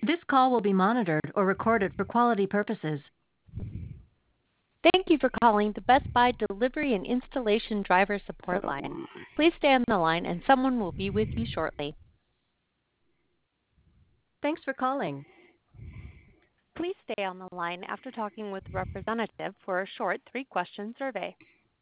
This call will be monitored or recorded for quality purposes. Thank you for calling the Best Buy Delivery and Installation Driver Support line. Please stay on the line and someone will be with you shortly. Thanks for calling. Please stay on the line after talking with a representative for a short 3-question survey.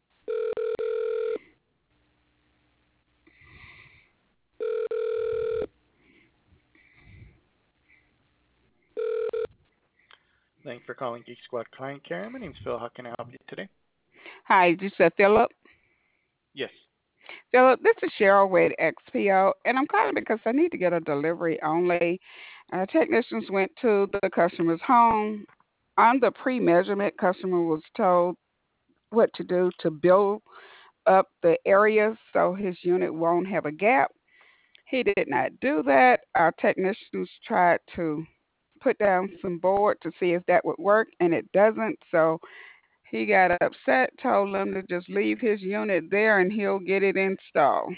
Thanks for calling Geek Squad Client Care. My name's Phil. How can I help you today? Hi, you said Philip? Yes. Philip, this is Cheryl with XPO, and I'm calling because I need to get a delivery only. Technicians went to the customer's home. On the pre-measurement, customer was told what to do to build up the area so his unit won't have a gap. He did not do that. Our technicians tried to put down some board to see if that would work, and it doesn't. So he got upset, told them to just leave his unit there and he'll get it installed.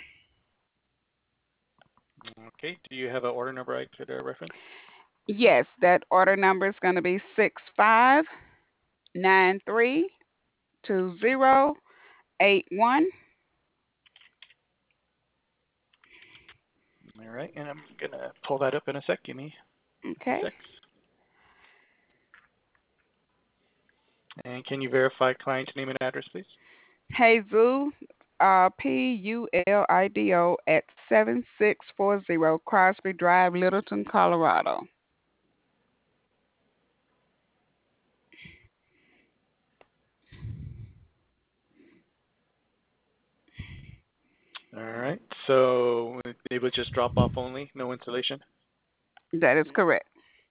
Okay. Do you have an order number I could reference? Yes, that order number is going to be 65932081. All right. And I'm going to pull that up in a sec. Give me Okay. 2 secs. And can you verify client's name and address, please? Jesus, Pulido at 7640 Crosby Drive, Littleton, Colorado. All right. So it was just drop off only, no installation? That is correct.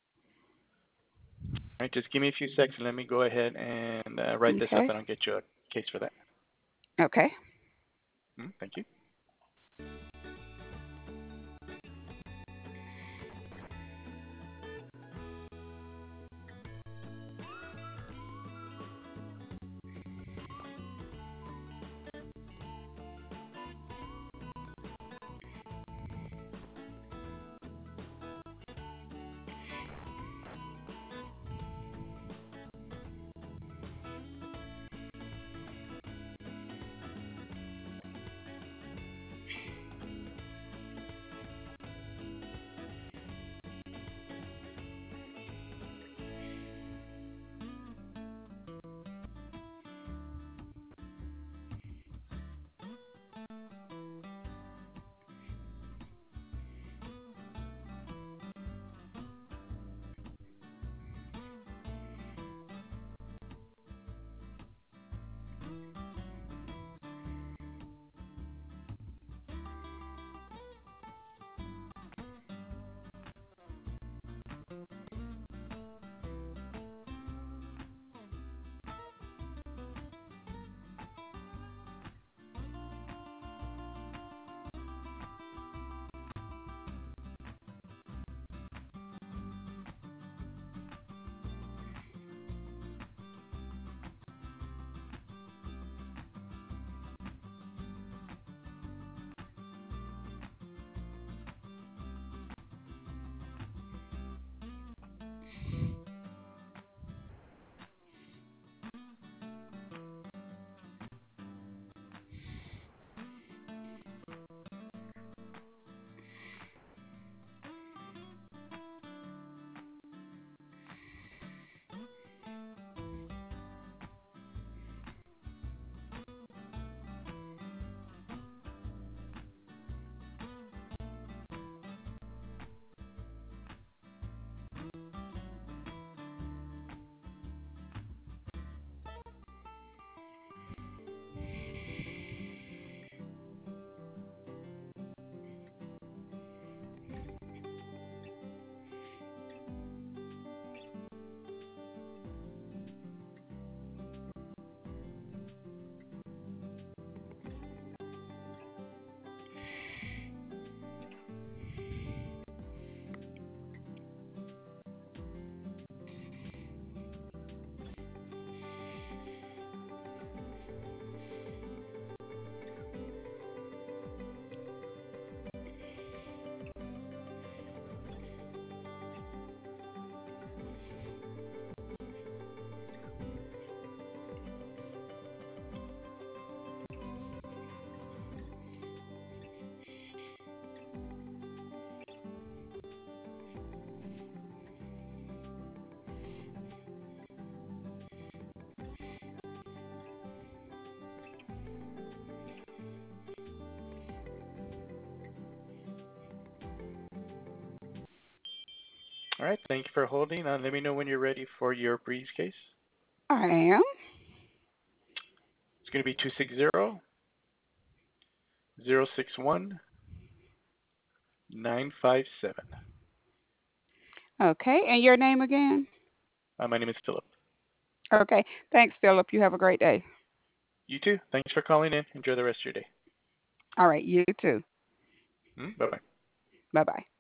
All right. Just give me a few seconds and let me go ahead and write this up Okay. and I'll get you a case for that. Okay. Thank you. All right. Thank you for holding. Let me know when you're ready for your brief case. I am. It's going to be 260-061-957. Okay. And your name again? My name is Philip. Okay. Thanks, Philip. You have a great day. You too. Thanks for calling in. Enjoy the rest of your day. All right. You too. Bye bye. Bye bye.